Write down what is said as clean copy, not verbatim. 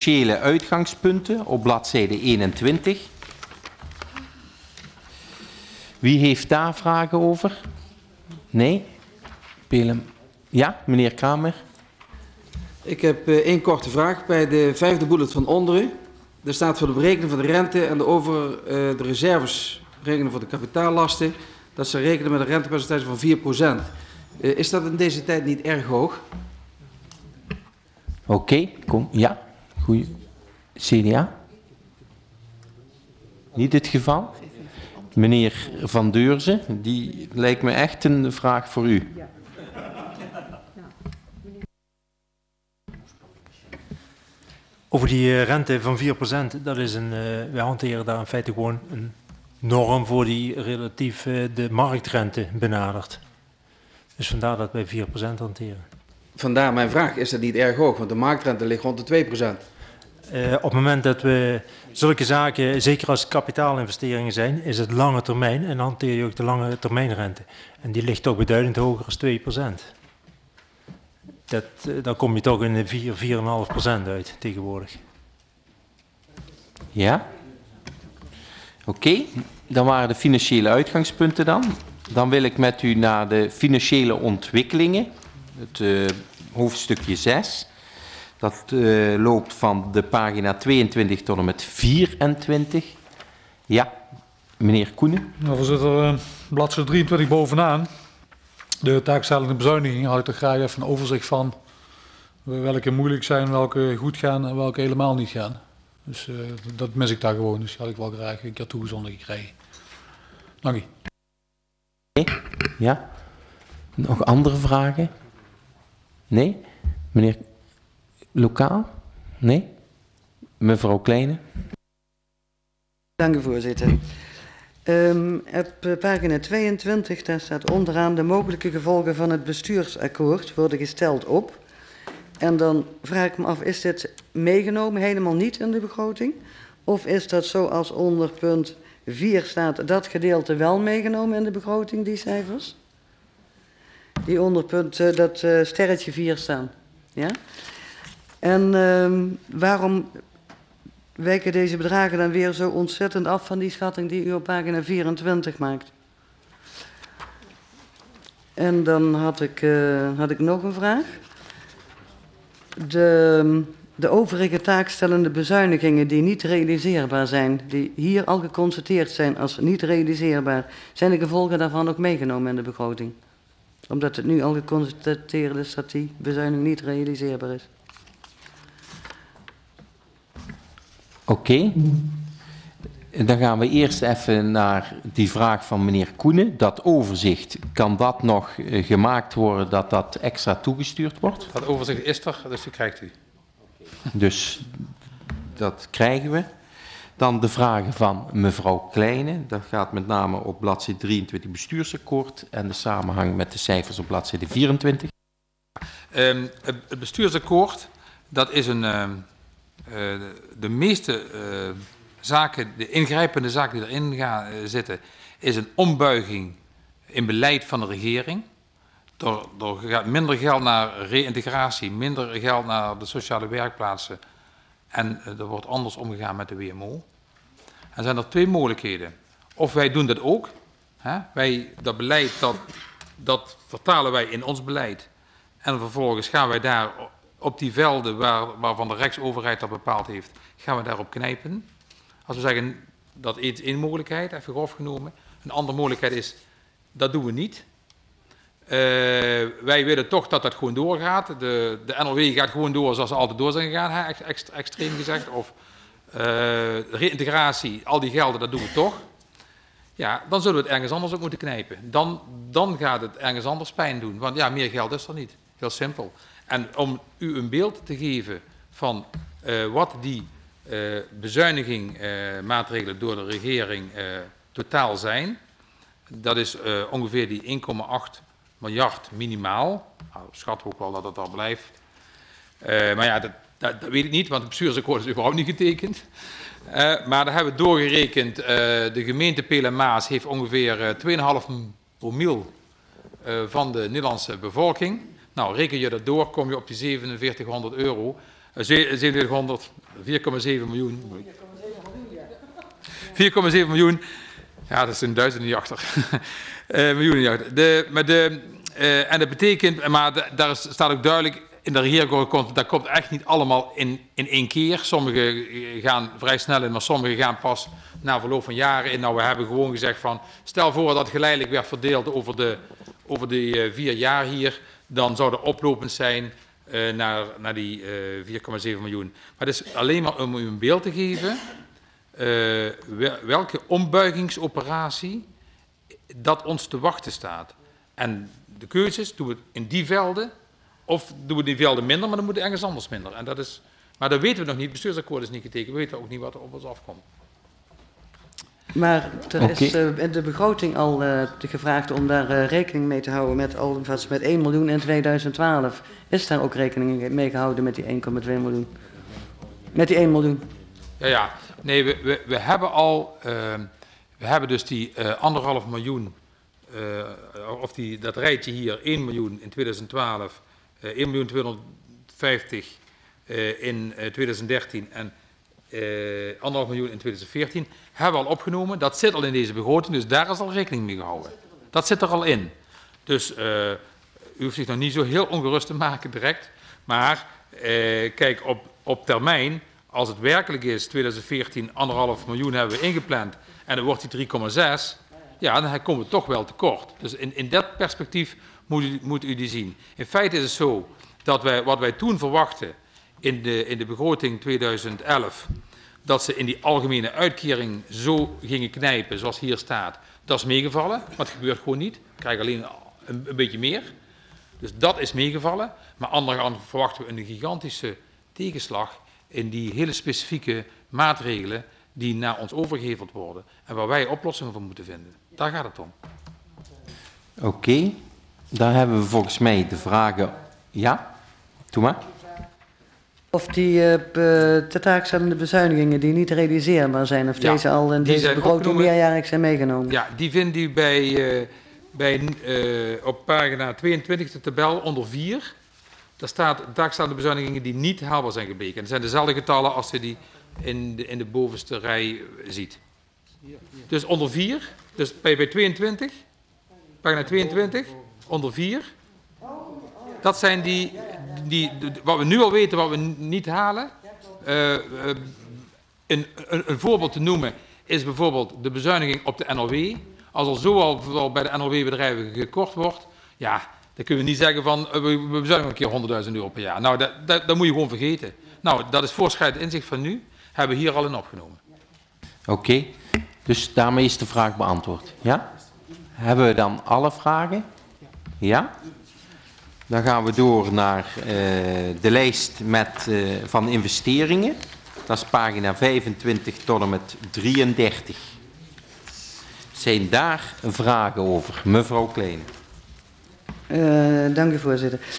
financiële uitgangspunten op bladzijde 21. Wie heeft daar vragen over? Nee? Ja, meneer Kramer. Ik heb één korte vraag. Bij de 5e bullet van onderen. Er staat voor de berekening van de rente en de reserves berekenen voor de kapitaallasten. Dat ze rekenen met een rentepercentage van 4%. Is dat in deze tijd niet erg hoog? Oké, kom. Ja, goeie. CDA? Niet het geval? Meneer Van Deurzen, die lijkt me echt een vraag voor u. Ja. Over die rente van 4%, dat is wij hanteren daar in feite gewoon een norm voor die relatief de marktrente benadert. Dus vandaar dat wij 4% hanteren. Vandaar mijn vraag, is dat niet erg hoog? Want de marktrente ligt rond de 2%. Op het moment dat we zulke zaken, zeker als kapitaalinvesteringen zijn, is het lange termijn en dan hanteer je ook de lange termijnrente. En die ligt toch beduidend hoger als 2%. Dan kom je toch in de 4,5% uit tegenwoordig. Ja? Oké, dan waren de financiële uitgangspunten dan. Dan wil ik met u naar de financiële ontwikkelingen. Het hoofdstukje 6. Dat loopt van de pagina 22 tot en met 24. Ja, meneer Koenen. Nou, voorzitter, bladzijde 23 bovenaan. De taakstellende bezuiniging had ik er graag even een overzicht van welke moeilijk zijn, welke goed gaan en welke helemaal niet gaan. Dus dat mis ik daar gewoon, dus die had ik wel graag een keer toegezonden gekregen. Dank u. Ja, nog andere vragen? Nee? Meneer Lokaal? Nee? Mevrouw Kleine? Dank u, voorzitter. Op pagina 22, daar staat onderaan de mogelijke gevolgen van het bestuursakkoord worden gesteld op. En dan vraag ik me af, is dit meegenomen helemaal niet in de begroting? Of is dat zoals onder punt 4 staat, dat gedeelte wel meegenomen in de begroting, die cijfers? Die onder punt, dat sterretje 4 staan. Ja? En waarom wijken deze bedragen dan weer zo ontzettend af van die schatting die u op pagina 24 maakt? En dan had ik nog een vraag. De overige taakstellende bezuinigingen die niet realiseerbaar zijn, die hier al geconstateerd zijn als niet realiseerbaar, zijn de gevolgen daarvan ook meegenomen in de begroting? Omdat het nu al geconstateerd is dat die bezuiniging niet realiseerbaar is. Oké. Dan gaan we eerst even naar die vraag van meneer Koenen. Dat overzicht, kan dat nog gemaakt worden dat dat extra toegestuurd wordt? Dat overzicht is er, dus die krijgt u. Dus dat krijgen we. Dan de vragen van mevrouw Kleine. Dat gaat met name op bladzijde 23 bestuursakkoord en de samenhang met de cijfers op bladzijde 24. Het bestuursakkoord, dat is de meeste zaken, de ingrijpende zaken die erin gaan zitten, is een ombuiging in beleid van de regering. Er gaat minder geld naar reïntegratie, minder geld naar de sociale werkplaatsen en er wordt anders omgegaan met de WMO. En zijn er twee mogelijkheden. Of wij doen dat ook, dat beleid, dat vertalen wij in ons beleid en vervolgens gaan wij daar op die velden waarvan de Rijksoverheid dat bepaald heeft, gaan we daarop knijpen. Als we zeggen, dat is één mogelijkheid, even grof genomen. Een andere mogelijkheid is, dat doen we niet. Wij willen toch dat dat gewoon doorgaat. De NLW gaat gewoon door zoals ze altijd door zijn gegaan, extreem gezegd. Of reïntegratie, al die gelden, dat doen we toch. Ja, dan zullen we het ergens anders ook moeten knijpen. Dan gaat het ergens anders pijn doen. Want ja, meer geld is er niet. Heel simpel. En om u een beeld te geven van wat die bezuinigingmaatregelen door de regering totaal zijn, dat is ongeveer die 1,8 miljard minimaal. Nou, schat ook wel dat het al blijft. Maar ja, dat weet ik niet, want het bestuursakkoord is überhaupt niet getekend. Maar daar hebben we doorgerekend. De gemeente Peel en Maas heeft ongeveer 2,5 promiel van de Nederlandse bevolking. Nou, reken je dat door, kom je op die 4700 euro. 2700, 4,7 miljoen. 4,7 miljoen. Ja, dat is een duizend niet achter. Miljoen niet achter. En dat betekent, maar daar staat ook duidelijk in de regeerakkoord, dat komt echt niet allemaal in één keer. Sommige gaan vrij snel in, maar sommige gaan pas na verloop van jaren in. Nou, we hebben gewoon gezegd van, stel voor dat geleidelijk werd verdeeld over die 4 jaar hier, dan zou dat oplopend zijn naar die 4,7 miljoen. Maar het is alleen maar om u een beeld te geven welke ombuigingsoperatie dat ons te wachten staat. En de keuzes, doen we het in die velden of doen we die velden minder, maar dan moet het ergens anders minder. En maar dat weten we nog niet, het bestuursakkoord is niet getekend, we weten ook niet wat er op ons afkomt. Maar er is in de begroting al gevraagd om daar rekening mee te houden met 1 miljoen in 2012. Is daar ook rekening mee gehouden met die 1,2 miljoen? Met die 1 miljoen? Ja. Nee, we hebben al, we hebben dus die 1,5 miljoen, of dat rijtje hier, 1 miljoen in 2012, 1.250.000 in 2013 en 1,5 miljoen in 2014, hebben we al opgenomen. Dat zit al in deze begroting, dus daar is al rekening mee gehouden. Dat zit er al in. Dus u hoeft zich nog niet zo heel ongerust te maken direct. Maar kijk, op termijn, als het werkelijk is, 2014, 1,5 miljoen hebben we ingepland en dan wordt die 3,6, ja, dan komen we toch wel tekort. Dus in dat perspectief moet u die zien. In feite is het zo dat wat wij toen verwachten in de begroting 2011, dat ze in die algemene uitkering zo gingen knijpen zoals hier staat, dat is meegevallen, maar het gebeurt gewoon niet. We krijgen alleen een beetje meer. Dus dat is meegevallen. Maar aan de andere kant verwachten we een gigantische tegenslag in die hele specifieke maatregelen die naar ons overgeheveld worden en waar wij oplossingen voor moeten vinden. Daar gaat het om. Oké, daar hebben we volgens mij de vragen. Ja, doe maar. Of die taakstellende bezuinigingen die niet realiseerbaar zijn, of deze al in deze begroting meerjarig zijn meegenomen. Ja, die vindt u op pagina 22, de tabel onder 4. Daar staat taakstellende bezuinigingen die niet haalbaar zijn gebleken. En dat zijn dezelfde getallen als je die in de bovenste rij ziet. Dus onder 4, dus bij 22, pagina 22, onder 4. Dat zijn wat we nu al weten, wat we niet halen. Een voorbeeld te noemen is bijvoorbeeld de bezuiniging op de NLW. Als er zo al bij de NLW-bedrijven gekort wordt, ja, dan kunnen we niet zeggen van we bezuinigen een keer €100.000 per jaar. Nou, dat moet je gewoon vergeten. Nou, dat is voorschrijdend inzicht van nu, hebben we hier al in opgenomen. Oké, dus daarmee is de vraag beantwoord. Ja? Hebben we dan alle vragen? Ja? Dan gaan we door naar de lijst van investeringen. Dat is pagina 25 tot en met 33. Zijn daar vragen over? Mevrouw Klein. Dank u, voorzitter.